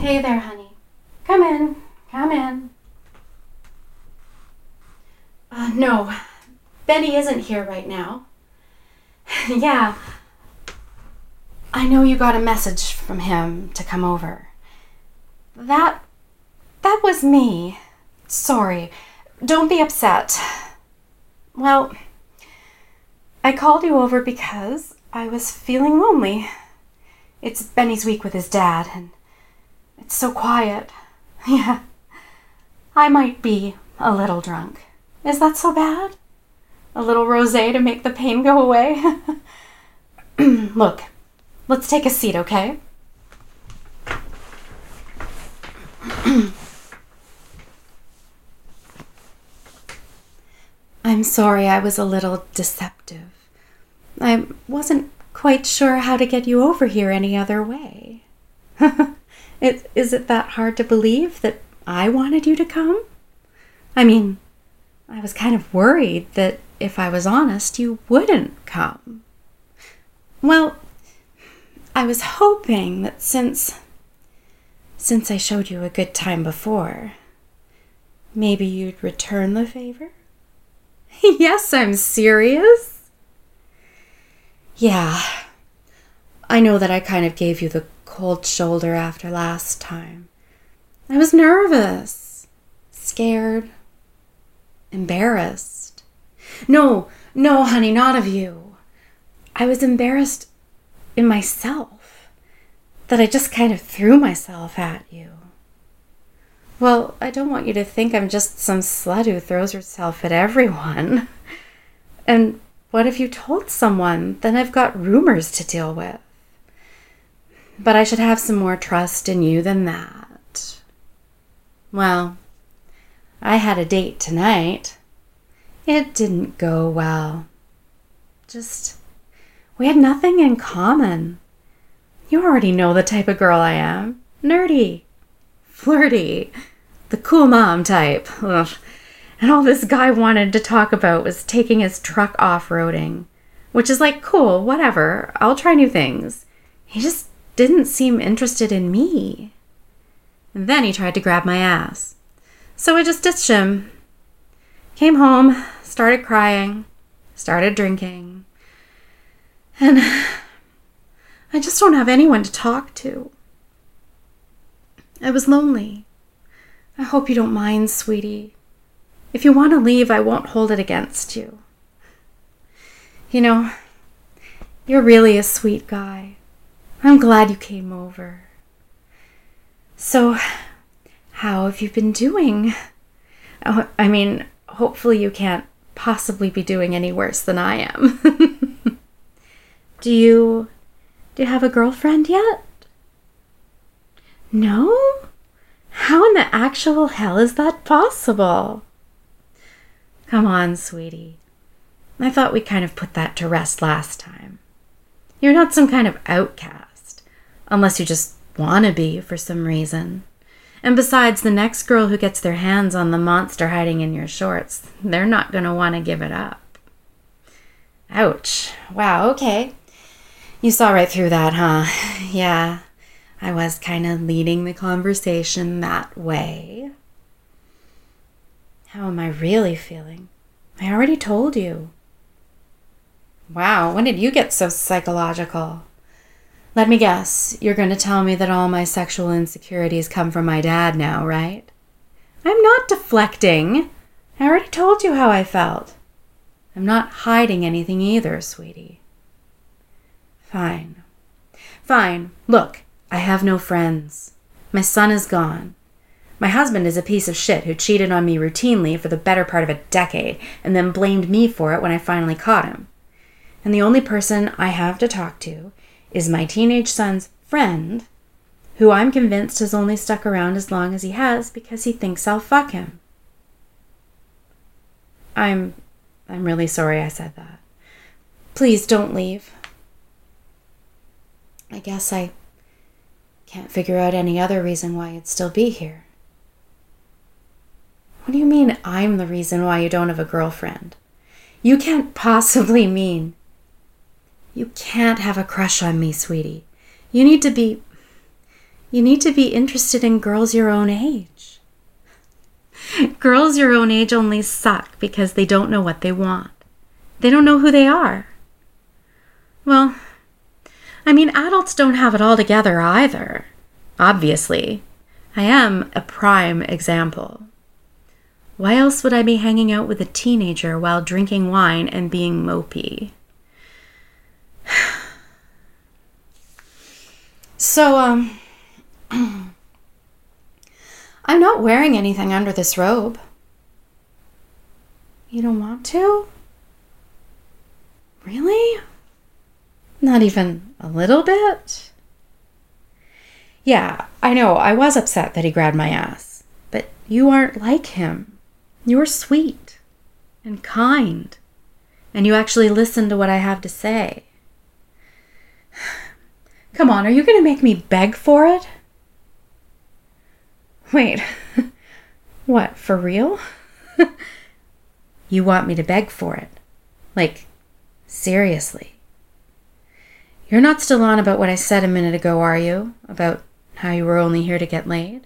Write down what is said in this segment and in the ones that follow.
Hey there, honey. Come in. Come in. No, Benny isn't here right now. Yeah, I know you got a message from him to come over. That was me. Sorry. Don't be upset. Well, I called you over because I was feeling lonely. It's Benny's week with his dad, and it's so quiet. Yeah, I might be a little drunk. Is that so bad? A little rosé to make the pain go away? Look, let's take a seat, okay? I'm sorry I was a little deceptive. I wasn't quite sure how to get you over here any other way. Is it that hard to believe that I wanted you to come? I mean, I was kind of worried that if I was honest, you wouldn't come. Well, I was hoping that since I showed you a good time before, maybe you'd return the favor? Yes, I'm serious. Yeah, I know that I kind of gave you the cold shoulder after last time. I was nervous, scared, embarrassed. No, honey, not of you. I was embarrassed in myself, that I just kind of threw myself at you. Well, I don't want you to think I'm just some slut who throws herself at everyone. And what if you told someone? Then I've got rumors to deal with. But I should have some more trust in you than that. Well, I had a date tonight. It didn't go well. We had nothing in common. You already know the type of girl I am. Nerdy. Flirty. The cool mom type. Ugh. And all this guy wanted to talk about was taking his truck off-roading. Which is like, cool, whatever. I'll try new things. He just didn't seem interested in me. And then he tried to grab my ass. So I just ditched him. Came home, started crying, started drinking. And I just don't have anyone to talk to. I was lonely. I hope you don't mind, sweetie. If you want to leave, I won't hold it against you. You know, you're really a sweet guy. I'm glad you came over. So, how have you been doing? I mean, hopefully you can't possibly be doing any worse than I am. Do you have a girlfriend yet? No? How in the actual hell is that possible? Come on, sweetie. I thought we kind of put that to rest last time. You're not some kind of outcast, unless you just want to be for some reason. And besides, the next girl who gets their hands on the monster hiding in your shorts, they're not going to want to give it up. Ouch. Wow, okay. You saw right through that, huh? Yeah, I was kind of leading the conversation that way. How am I really feeling? I already told you. Wow, when did you get so psychological? Let me guess, you're going to tell me that all my sexual insecurities come from my dad now, right? I'm not deflecting. I already told you how I felt. I'm not hiding anything either, sweetie. Fine. Look, I have no friends. My son is gone. My husband is a piece of shit who cheated on me routinely for the better part of a decade and then blamed me for it when I finally caught him. And the only person I have to talk to is my teenage son's friend, who I'm convinced has only stuck around as long as he has because he thinks I'll fuck him. I'm really sorry I said that. Please don't leave. I guess I can't figure out any other reason why you'd still be here. What do you mean I'm the reason why you don't have a girlfriend? You can't possibly mean... You can't have a crush on me, sweetie. You need to be You need to be interested in girls your own age. Girls your own age only suck because they don't know what they want. They don't know who they are. Well, I mean, adults don't have it all together either. Obviously. I am a prime example. Why else would I be hanging out with a teenager while drinking wine and being mopey? So, I'm not wearing anything under this robe. You don't want to? Really? Not even a little bit? Yeah, I know, I was upset that he grabbed my ass. But you aren't like him. You're sweet and kind. And you actually listen to what I have to say. Come on, are you going to make me beg for it? Wait, what, for real? You want me to beg for it? Like, seriously? You're not still on about what I said a minute ago, are you? About how you were only here to get laid?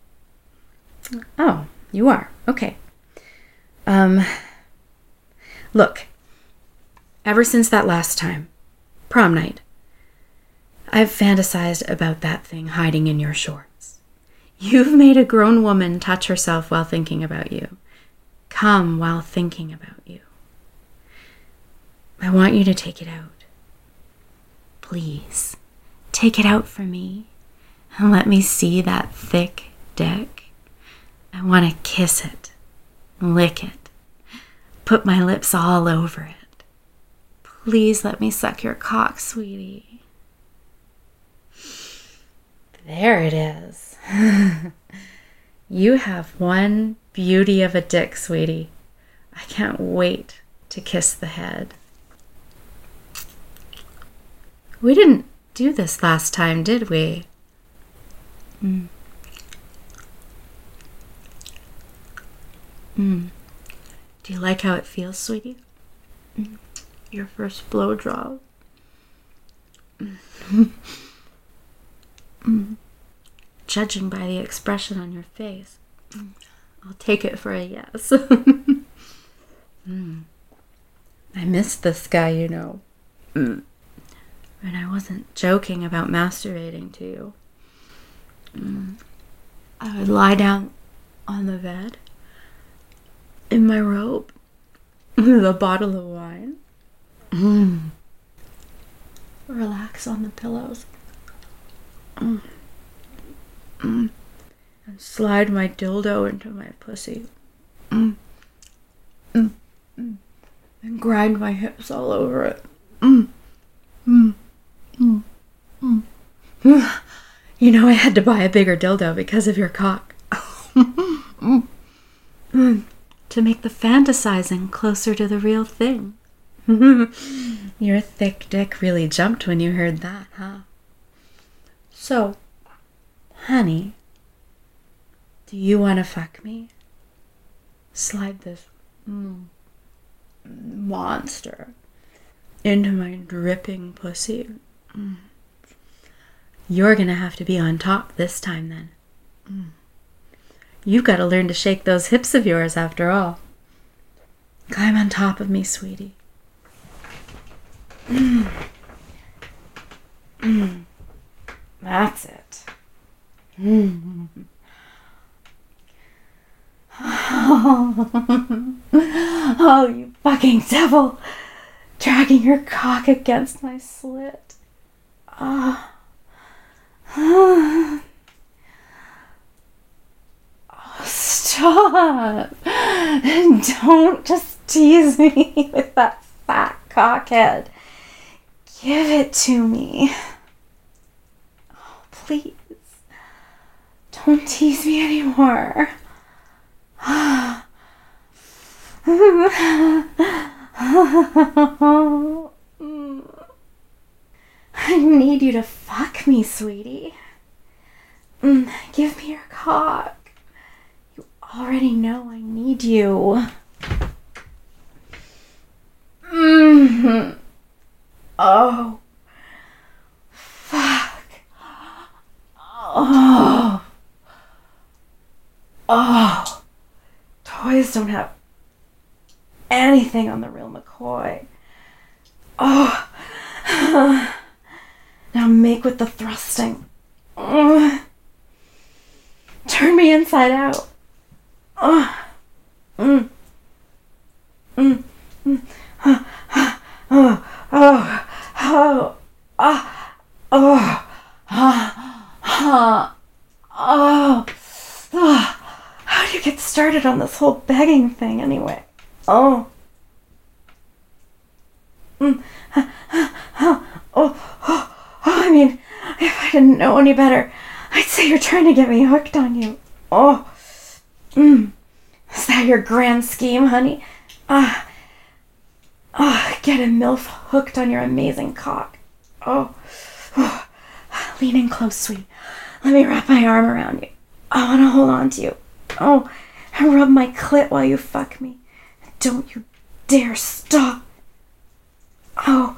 Oh, you are. Okay. Look, ever since that last time, prom night, I've fantasized about that thing hiding in your shorts. You've made a grown woman touch herself while thinking about you. Come while thinking about you. I want you to take it out. Please, take it out for me and let me see that thick dick. I want to kiss it, lick it, put my lips all over it. Please let me suck your cock, sweetie. There it is. You have one beauty of a dick, sweetie. I can't wait to kiss the head. We didn't do this last time, did we? Do you like how it feels, sweetie? Your first blowjob. Judging by the expression on your face, I'll take it for a yes. I missed this guy, you know. And I wasn't joking about masturbating to you. I would lie down on the bed in my robe with a bottle of wine. Relax on the pillows. And slide my dildo into my pussy. And grind my hips all over it. You know, I had to buy a bigger dildo because of your cock. To make the fantasizing closer to the real thing. Your thick dick really jumped when you heard that, huh? So, honey, do you want to fuck me? Slide this monster into my dripping pussy. You're gonna have to be on top this time then. You've got to learn to shake those hips of yours after all. Climb on top of me, sweetie. That's it. Oh, you fucking devil. Dragging your cock against my slit. Oh, stop. Don't just tease me with that fat cockhead. Give it to me. Oh, please. Don't tease me anymore. I need you to fuck me, sweetie. Give me your cock. You already know I need you. Oh. Fuck. Oh. Oh, toys don't have anything on the real McCoy. Oh, now make with the thrusting. Turn me inside out. Oh, oh, oh, oh, oh, oh, oh. How do you get started on this whole begging thing anyway? Oh. I mean, if I didn't know any better, I'd say you're trying to get me hooked on you. Oh. Is that your grand scheme, honey? Get a MILF hooked on your amazing cock. Oh. Lean in close, sweet. Let me wrap my arm around you. I want to hold on to you. Oh, and rub my clit while you fuck me. Don't you dare stop. Oh.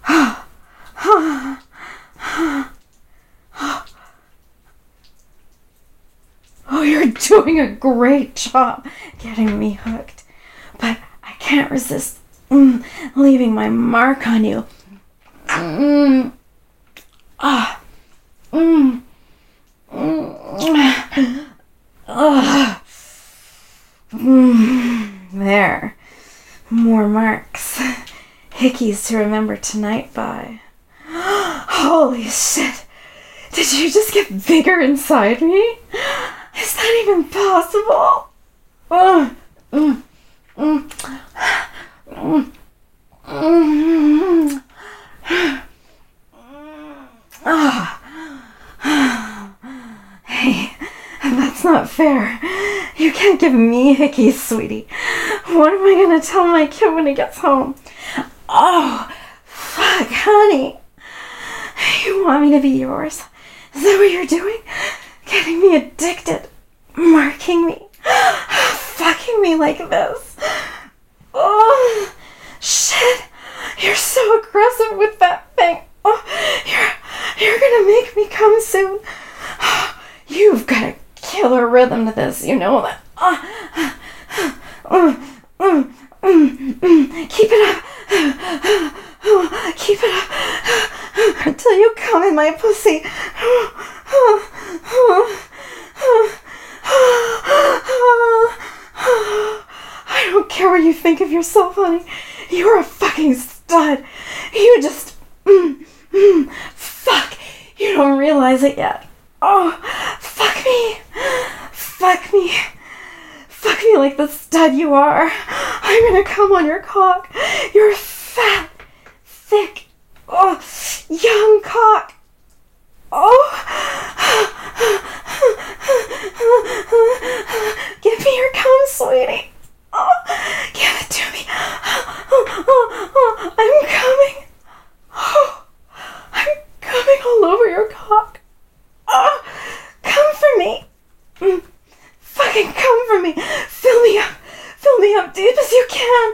Oh, you're doing a great job getting me hooked. But I can't resist leaving my mark on you. There. More marks. Hickeys to remember tonight by. Holy shit. Did you just get bigger inside me? Is that even possible? Hey, that's not fair. You can't give me hickeys, sweetie. What am I gonna tell my kid when he gets home? Oh, fuck, honey. You want me to be yours? Is that what you're doing? Getting me addicted. Marking me. Fucking me like this. Oh, shit. You're so aggressive with that thing. Oh, you're gonna make me come soon. You've got a killer rhythm to this, you know that. Keep it up. Keep it up until you come in my pussy. I don't care what you think of yourself, honey. You're a fucking stud. You just fuck. You don't realize it yet. Oh, fuck me. Fuck me. Fuck me like the stud you are. I'm gonna come on your cock. You're fat, thick, oh, young cock. Oh. Give me your cum, sweetie. Oh, give it to me. I'm coming. Oh, I'm coming all over your cock. Oh, come for me. Fucking come for me. Fill me up. Fill me up deep as you can.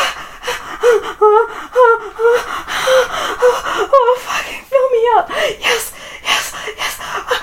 Oh, fucking fill me up. Yes, yes, yes.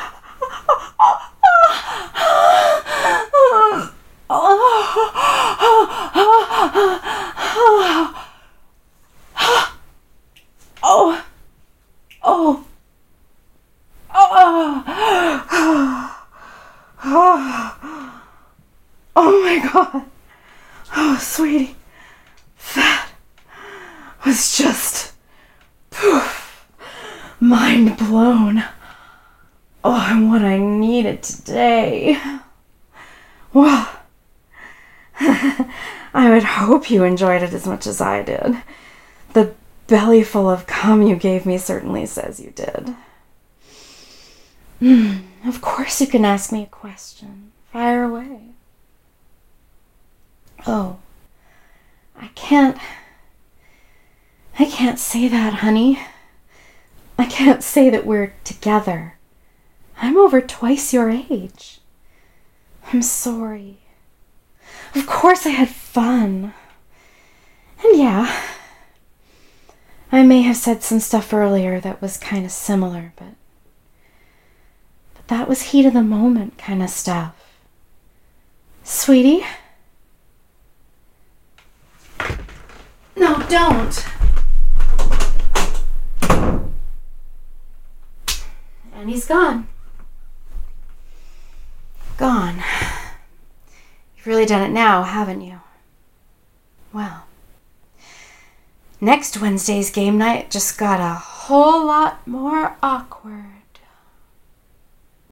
Oh my God. Oh, sweetie. That was just poof. Mind blown. Oh, and what I needed today. Well, I would hope you enjoyed it as much as I did. The belly full of cum you gave me certainly says you did. Of course you can ask me a question. Fire away. Oh, I can't say that, honey. I can't say that we're together. I'm over twice your age. I'm sorry. Of course I had fun. And yeah, I may have said some stuff earlier that was kind of similar, but that was heat of the moment kind of stuff. Sweetie? No, don't. And he's gone. Gone. You've really done it now, haven't you? Well, next Wednesday's game night just got a whole lot more awkward.